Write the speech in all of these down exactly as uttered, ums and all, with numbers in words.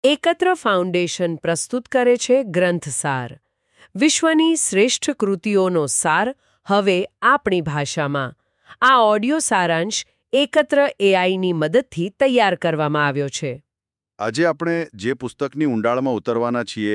એકત્ર ફાઉન્ડેશન પ્રસ્તુત કરે છે ગ્રંથસાર, વિશ્વની શ્રેષ્ઠ કૃતિઓનો સાર હવે આપણી ભાષામાં. આ ઓડિયો સારાંશ એકત્ર એઆઈની મદદથી તૈયાર કરવામાં આવ્યો છે. આજે આપણે જે પુસ્તકની ઊંડાણમાં ઉતરવાના છીએ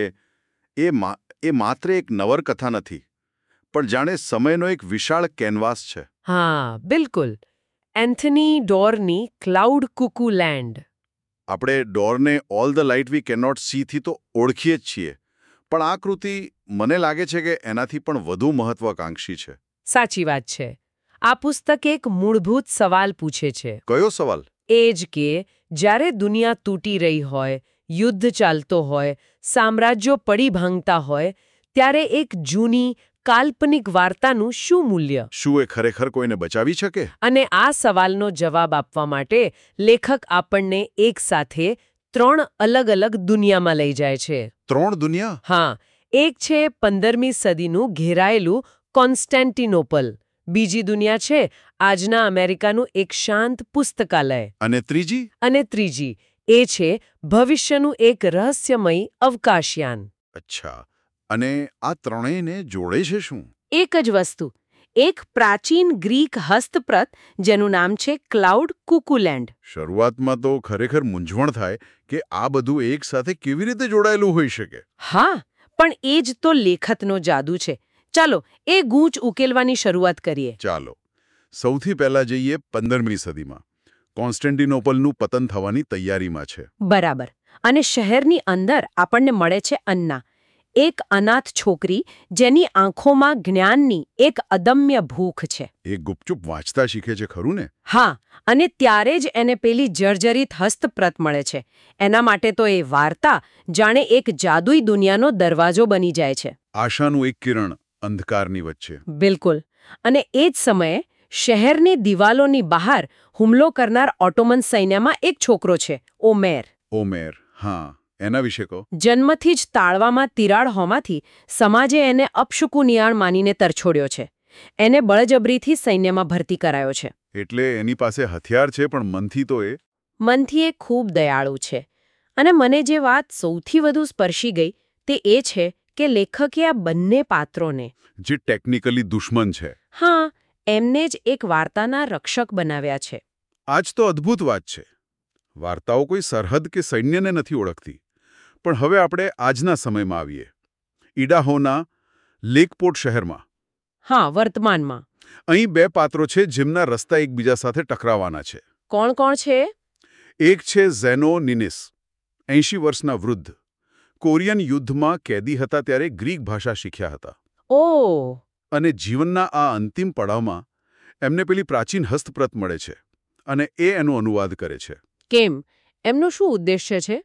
એ મા એ માત્ર એક નવલકથા નથી, પણ જાણે સમયનો એક વિશાળ કેનવાસ છે. હા, બિલકુલ. એન્થની ડોરની ક્લાઉડ કુકુ લેન્ડ. આપણે ડોરને all the light we cannot સીથી તો ઓળખીએ જ છીએ, પણ આ કૃતિ મને લાગે છે કે એનાથી પણ વધુ મહત્વાકાંક્ષી છે. સાચી વાત છે. આ પુસ્તક એક મૂળભૂત સવાલ પૂછે છે. કયો સવાલ? એ જ કે જ્યારે દુનિયા તૂટી રહી હોય, યુદ્ધ ચાલતો હોય, સામ્રાજ્યો પડી ભાંગતા હોય, ત્યારે એક જૂની કાલ્પનિક વાર્તાનું શું મૂલ્ય? શું એ ખરેખર કોઈને બચાવી શકે? અને આ સવાલનો જવાબ આપવા માટે લેખક આપણને એક સાથે ત્રણ અલગ અલગ દુનિયામાં લઈ જાય છે. ત્રણ દુનિયા? હા. એક છે પંદરમી સદીનું ઘેરાયેલું કોન્સ્ટેન્ટિનોપલ. બીજી દુનિયા છે આજના અમેરિકાનું એક શાંત પુસ્તકાલય. અને ત્રીજી? અને ત્રીજી એ છે ભવિષ્યનું એક રહસ્યમય અવકાશયાન. અચ્છા. અને આ ત્રણેયને જોડે છે શું? એક જ વસ્તુ. એક પ્રાચીન ગ્રીક હસ્તપ્રત જેનું નામ છે ક્લાઉડ કુકુ લેન્ડ. શરૂઆતમાં તો ખરેખર મૂંઝવણ થાય કે આ બધું એક સાથે કેવી રીતે જોડાયેલું હોઈ શકે. હા, પણ એ જ તો લેખકનો જાદુ છે. ચાલો એ ગૂંચ ઉકેલવાની શરૂઆત કરીએ. ચાલો. સૌથી પહેલા જઈએ પંદરમી સદીમાં. કોન્સ્ટેન્ટિનોપલનું પતન થવાની તૈયારીમાં છે. બરાબર. અને શહેરની અંદર આપણને મળે છે અન્ના, એક અનાથ છોકરી જેની આંખોમાં જ્ઞાનની એક અદમ્ય ભૂખ છે. એ ગુપચુપ વાંચતા શીખે છે ખરું ને? હા, અને ત્યારે જ એને પેલી જર્જરિત હસ્તપ્રત મળે છે. એના માટે તો એ વાર્તા જાણે એક જાદુઈ દુનિયાનો દરવાજો બની જાય છે. આશાનું એક કિરણ અંધકારની વચ્ચે. બિલકુલ. અને એ જ સમયે શહેરની દિવાલોની બહાર હુમલો કરનાર ઓટોમન સૈન્યમાં એક છોકરો છે, ઓમેર. ઓમેર, હા. એના વિશે કહો. જન્મથી જ તાળવામાં તિરાડ હોવાથી સમાજે એને અપશુકુનિયાળ માનીને તરછોડ્યો છે. એને બળજબરીથી સૈન્યમાં ભરતી કરાયો છે. એટલે એની પાસે હથિયાર છે, પણ મનથી તો એ મનથી એ ખૂબ દયાળુ છે. અને મને જે વાત સૌથી વધુ સ્પર્શી ગઈ તે એ છે કે લેખકે આ બંને પાત્રોને, જે ટેકનિકલી દુશ્મન છે, હા, એમને જ એક વાર્તાના રક્ષક બનાવ્યા છે. આ જ તો અદ્ભુત વાત છે. વાર્તાઓ કોઈ સરહદ કે સૈન્યને નથી ઓળખતી. પણ હવે આપણે આજના સમયમાં આવીએ. ઇડાહોના લેકપોર્ટ શહેરમાં. હા, વર્તમાનમાં. અહીં બે પાત્રો છે જેમના રસ્તા એકબીજા સાથે ટકરાવાના છે. કોણ કોણ છે? એક છે ઝેનો નિનિસ, એંશી વર્ષના વૃદ્ધ. કોરિયન યુદ્ધમાં કેદી હતા ત્યારે ગ્રીક ભાષા શીખ્યા હતા. ઓહ! અને જીવનના આ અંતિમ પડાવમાં એમને પેલી પ્રાચીન હસ્તપ્રત મળે છે અને એ એનો અનુવાદ કરે છે. કેમ? એમનો શું ઉદ્દેશ્ય છે?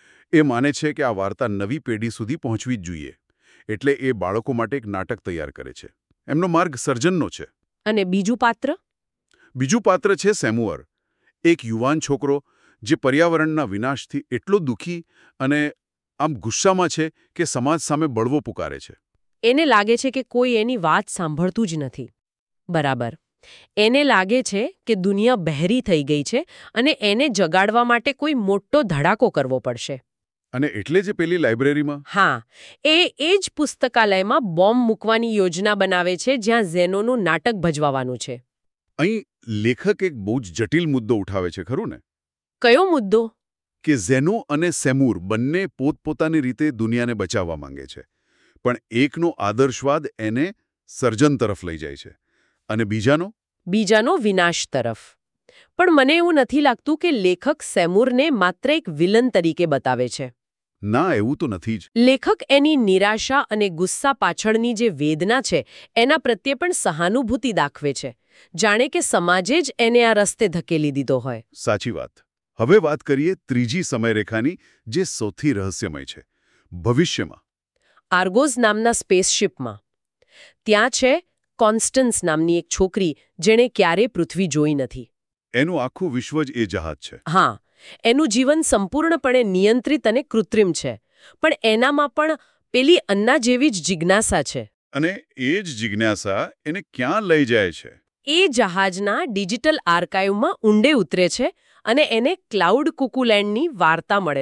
એ માને છે કે આ વાર્તા નવી પેઢી સુધી પહોંચવી જ જોઈએ. એટલે એ બાળકો માટે એક નાટક તૈયાર કરે છે. એમનો માર્ગ સર્જનનો છે. અને બીજું પાત્ર? બીજું પાત્ર છે સેમુઅર, એક યુવાન છોકરો જે પર્યાવરણના વિનાશથી એટલો દુઃખી અને આમ ગુસ્સામાં છે કે સમાજ સામે બળવો પુકારે છે. એને લાગે છે કે કોઈ એની વાત સાંભળતું જ નથી. બરાબર. એને લાગે છે કે દુનિયા બહેરી થઈ ગઈ છે અને એને જગાડવા માટે કોઈ મોટો ધડાકો કરવો પડશે. અને એટલે જ પેલી લાઇબ્રેરીમાં? હા, એ એ જ પુસ્તકાલયમાં બોમ્બ મૂકવાની યોજના બનાવે છે જ્યાં ઝેનોનું નાટક ભજવાવાનું છે. અહીં લેખક એક બહુ જ જટિલ મુદ્દો ઉઠાવે છે ખરું ને? કયો મુદ્દો? કે ઝેનો અને સેમુર બંને પોતપોતાની રીતે દુનિયાને બચાવવા માંગે છે, પણ એકનો આદર્શવાદ એને સર્જન તરફ લઈ જાય છે અને બીજાનો બીજાનો વિનાશ તરફ. પણ મને એવું નથી લાગતું કે લેખક સેમુરને માત્ર એક વિલન તરીકે બતાવે છે. ના, એવું તો નથી જ. લેખક એની નિરાશા અને ગુસ્સા પાછળની જે વેદના છે એના પ્રત્યે પણ સહાનુભૂતિ દાખવે છે, જાણે કે સમાજે જ એને આ રસ્તે ધકેલી દીધો હોય. સાચી વાત. હવે વાત કરીએ ત્રીજી સમયરેખાની, જે સૌથી રહસ્યમય છે, ભવિષ્યમાં. આર્ગોઝ નામના સ્પેસશિપમાં. ત્યાં છે કોન્સ્ટન્સ નામની એક છોકરી જેણે ક્યારેય પૃથ્વી જોઈ નથી. એનું આખું વિશ્વ જ એ જહાજ છે. હા, એનું જીવન સંપૂર્ણપણે નિયંત્રિત અને કૃત્રિમ છે, પણ એનામાં પણ પેલી અન્ના જેવી જ જિજ્ઞાસા છે. અને એ જ જિજ્ઞાસા એને ક્યાં લઈ જાય છે? એ જહાજના ડિજિટલ આર્કાઇવમાં ઊંડે ઉતરે છે અને એને ક્લાઉડ કુકુલેન્ડની વાર્તા મળે છે.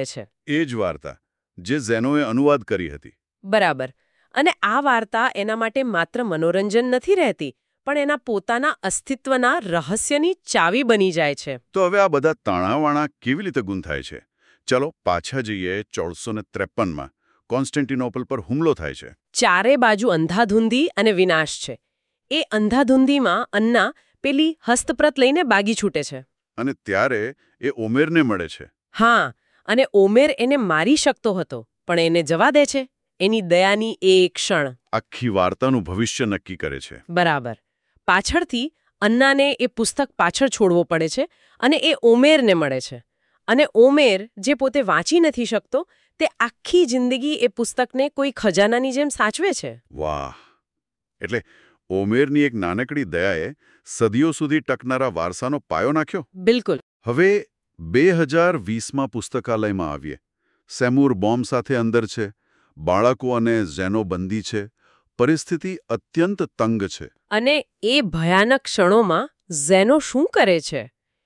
એ જ વાર્તા જે ઝેનોએ અનુવાદ કરી હતી. બરાબર. અને આ વાર્તા એના માટે માત્ર મનોરંજન નથી રહેતી, પણ એના પોતાના અસ્તિત્વના રહસ્યની ચાવી બની જાય છે. તો હવે આ બધા તાણાવાણા કેવી રીતે ગૂંથાય છે? ચલો પાછા જઈએ ચૌદસો ત્રેપનમાં કોન્સ્ટન્ટિનોપલ પર હુમલો થાય છે. ચારે બાજુ અંધાધૂંધી અને વિનાશ છે. એ અંધાધૂંધીમાં અન્ના પેલી હસ્તપ્રત લઈને બાગી છૂટે છે. અને ત્યારે એ ઓમેરને મળે છે. હા, અને ઓમેર એને મારી શકતો હતો, પણ એને જવા દે છે. એની દયાની એ ક્ષણ આખી વાર્તાનું ભવિષ્ય નક્કી કરે છે. બરાબર. પાછળથી અન્નાને એ પુસ્તક પાછળ છોડવો પડે છે અને એ ઓમેરને મળે છે. અને ઓમેર, જે પોતે વાંચી નથી શકતો, તે આખી જિંદગી એ પુસ્તકને કોઈ ખજાનાની જેમ સાચવે છે. વાહ! એટલે ઓમેરની એક નાનકડી દયાએ સદીઓ સુધી ટકનારા વારસાનો પાયો નાખ્યો. બિલકુલ. હવે બે હજાર વીસમાં પુસ્તકાલયમાં આવીએ. સેમુર બોમ્બ સાથે અંદર છે. બાળકો અને ઝેનો બંદી છે. પરિસ્થિતિ અત્યંત તંગ છે. અને એ ભયાનક ક્ષણોમાં ઝેનો શું કરે છે?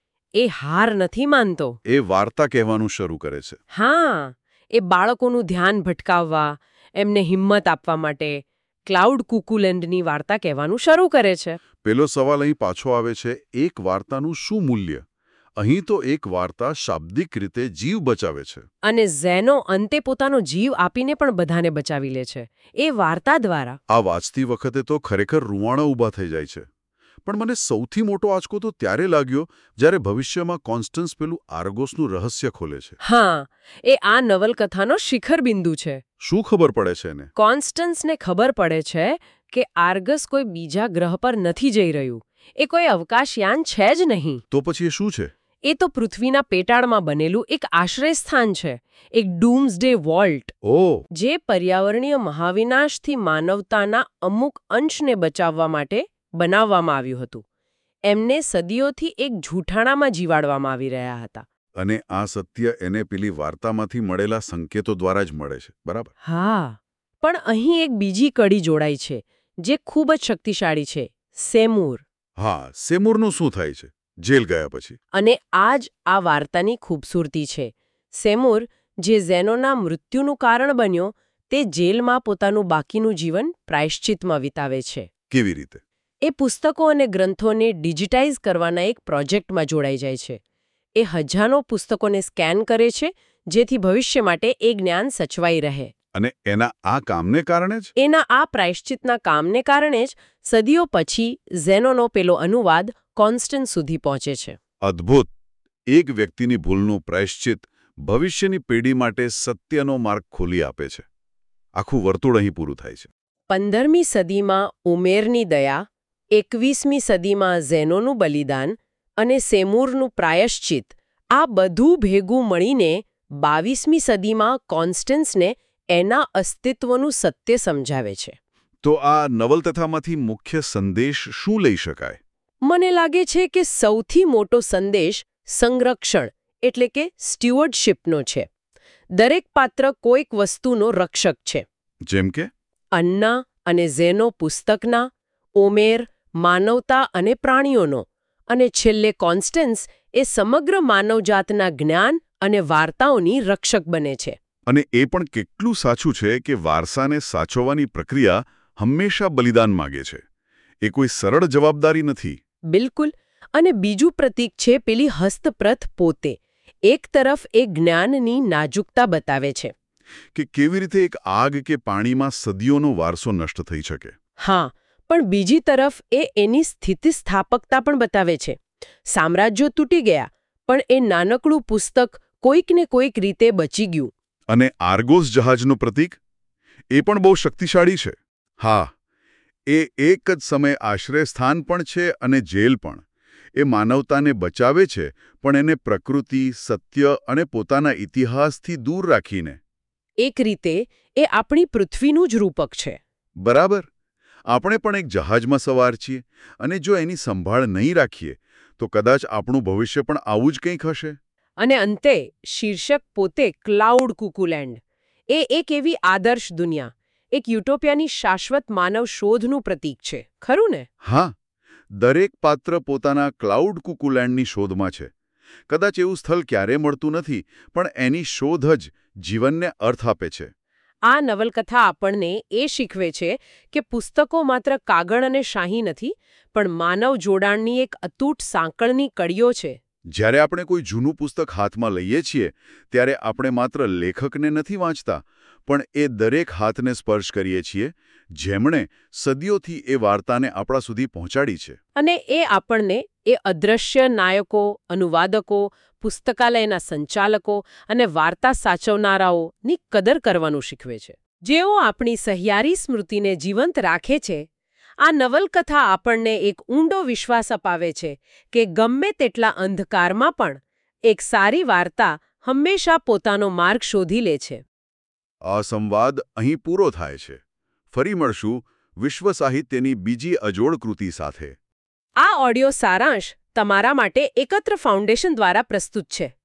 એ હાર નથી માનતો. એ વાર્તા કહેવાનું શરૂ કરે છે. હા, એ બાળકોનું ધ્યાન ભટકાવવા, એમને હિંમત આપવા માટે ક્લાઉડ કુકુલેન્ડની વાર્તા કહેવાનું શરૂ કરે છે. પેલો સવાલ અહીં પાછો આવે છે, એક વાર્તાનું શું મૂલ્ય? અહીં તો એક વાર્તા શાબ્દિક રીતે જીવ બચાવે છે. અને ઝેનો અંતે પોતાનો જીવ આપીને પણ બધાને બચાવી લે છે. એ વાર્તા દ્વારા. આ વાંચતી વખતે તો ખરેખર રૂવાણા ઊભા થઈ જાય છે. પણ મને સૌથી મોટો આંચકો તો ત્યારે લાગ્યો જ્યારે ભવિષ્યમાં કોન્સ્ટન્સ પેલું આર્ગોસનું રહસ્ય ખોલે છે. હા, એ આ નવલકથાનો શિખર બિંદુ છે. શું ખબર પડે છે એને? કોન્સ્ટન્સને ખબર પડે છે કે આર્ગસ કોઈ બીજા ગ્રહ પર નથી જઈ રહ્યું. એ કોઈ અવકાશયાન છે જ નહીં. તો પછી એ શું છે? એ તો પૃથ્વીના પેટાળમાં બનેલું એક આશ્રયસ્થાન છે. એક ડૂમ્સડે વોલ્ટ. ઓહ! જે પર્યાવરણીય મહાવિનાશથી માનવતાના અમુક અંશને બચાવવા માટે બનાવવામાં આવ્યું હતું. એમને સદીઓથી એક જૂઠાણામાં જીવાડવામાં આવી રહ્યા હતા. અને આ સત્ય એને પેલી વાર્તામાંથી મળેલા સંકેતો દ્વારા જ મળે છે, બરાબર? હા, પણ અહીં એક બીજી કડી જોડાઈ છે, જે ખૂબ જ શક્તિશાળી છે. સેમુર. હા, સેમુરનું શું થાય છે જેલ ગયા પછી? અને આ જ આ વાર્તાની ખૂબસૂરતી છે. સેમુર, જે ઝેનોના મૃત્યુનું કારણ બન્યો, તે જેલમાં પોતાનું બાકીનું જીવન પ્રાયશ્ચિતમાં વિતાવે છે. કેવી રીતે? એ પુસ્તકો અને ગ્રંથોને ડિજિટાઇઝ કરવાના એક પ્રોજેક્ટમાં જોડાઈ જાય છે. એ હજારો પુસ્તકોને સ્કેન કરે છે, જેથી ભવિષ્ય માટે એ જ્ઞાન સચવાઈ રહે. અને એના આ કામને કારણે જ? એના આ પ્રાયશ્ચિતના કામને કારણે જ સદીઓ પછી ઝેનોનો પેલો અનુવાદ કોન્સ્ટન્સ સુધી પહોંચે છે. અદ્ભુત! એક વ્યક્તિની ભૂલનું પ્રાયશ્ચિત ભવિષ્યની પેઢી માટે સત્યનો માર્ગ ખોલી આપે છે. આખું વર્તુળ અહીં પૂરું થાય છે. પંદરમી સદીમાં ઉમેરની દયા, એકવીસમી સદીમાં ઝેનોનું બલિદાન અને સેમુરનું પ્રાયશ્ચિત, આ બધું ભેગું મળીને બાવીસમી સદીમાં કોન્સ્ટન્સને એના અસ્તિત્વનું સત્ય સમજાવે છે. તો આ નવલકથામાંથી મુખ્ય સંદેશ શું લઈ શકાય? મને લાગે છે કે સૌથી મોટો સંદેશ સંરક્ષણ એટલે કે સ્ટીવર્ડશિપનો છે. દરેક પાત્ર કોઈક વસ્તુનો રક્ષક છે. જેમ કે? અન્ના અને ઝેનો પુસ્તકના, ઓમેર માનવતા અને પ્રાણીઓનો, અને છેલ્લે કોન્સ્ટન્સ એ સમગ્ર માનવજાતના જ્ઞાન અને વાર્તાઓની રક્ષક બને છે. અને એ પણ કેટલું સાચું છે કે વારસાને સાચવવાની પ્રક્રિયા હંમેશા બલિદાન માગે છે. એ કોઈ સરળ જવાબદારી નથી. બિલકુલ. અને બીજું પ્રતીક છે પેલી હસ્તપ્રત પોતે. એક તરફ એ જ્ઞાનની નાજુકતા બતાવે છે કે કેવી રીતે એક આગ કે પાણીમાં સદીઓનો વારસો નષ્ટ થઈ શકે. હા, પણ બીજી તરફ એ એની સ્થિતિસ્થાપકતા પણ બતાવે છે. સામ્રાજ્યો તૂટી ગયા, પણ એ નાનકડું પુસ્તક કોઈકને કોઈક રીતે બચી ગયું. અને આર્ગોસ જહાજનું પ્રતીક? એ પણ બહુ શક્તિશાળી છે. હા, એ એક જ સમયે આશ્રયસ્થાન પણ છે અને જેલ પણ. એ માનવતાને બચાવે છે, પણ એને પ્રકૃતિ, સત્ય અને પોતાના ઇતિહાસથી દૂર રાખીને. એક રીતે એ આપણી પૃથ્વીનું જ રૂપક છે. બરાબર. આપણે પણ એક જહાજમાં સવાર છીએ, અને જો એની સંભાળ નહીં રાખીએ તો કદાચ આપણું ભવિષ્ય પણ આવું જ કંઈક હશે. અને અંતે શીર્ષક પોતે ક્લાઉડ કુકુલેન્ડ. એ એક એવી આદર્શ દુનિયા, એક યુટોપિયાની શાશ્વત માનવ શોધનું પ્રતીક છે. ખરું ને? હા, દરેક પાત્ર પોતાના ક્લાઉડ કુકુલેન્ડની શોધમાં છે. કદાચ એવું સ્થળ ક્યારેય મળતું નથી, પણ એની શોધ જ જીવનને અર્થ આપે છે. આ નવલકથા આપણને એ શીખવે છે કે પુસ્તકો માત્ર કાગળ અને શાહી નથી, પણ માનવ જોડાણની એક અતૂટ સાંકળની કડીઓ છે. જ્યારે આપણે કોઈ જૂનું પુસ્તક હાથમાં લઈએ છીએ ત્યારે આપણે માત્ર લેખકને નથી વાંચતા, પણ એ દરેક હાથને સ્પર્શ કરીએ છીએ જેમણે સદીઓથી એ વાર્તાને આપણા સુધી પહોંચાડી છે. અને એ આપણને એ અદ્રશ્ય નાયકો, અનુવાદકો, પુસ્તકાલયના સંચાલકો અને વાર્તા સાચવનારાઓની કદર કરવાનું શીખવે છે, જેઓ આપણી સહિયારી સ્મૃતિને જીવંત રાખે છે. આ નવલકથા આપણને એક ઊંડો વિશ્વાસ અપાવે છે કે ગમે તેટલા અંધકારમાં પણ એક સારી વાર્તા હંમેશા પોતાનો માર્ગ શોધી લે છે. આ સંવાદ અહીં પૂરો થાય છે. ફરી મળશું વિશ્વ સાહિત્યની બીજી અજોડ કૃતિ સાથે. આ ઓડિયો સારાંશ તમારા માટે એકત્ર ફાઉન્ડેશન દ્વારા પ્રસ્તુત છે.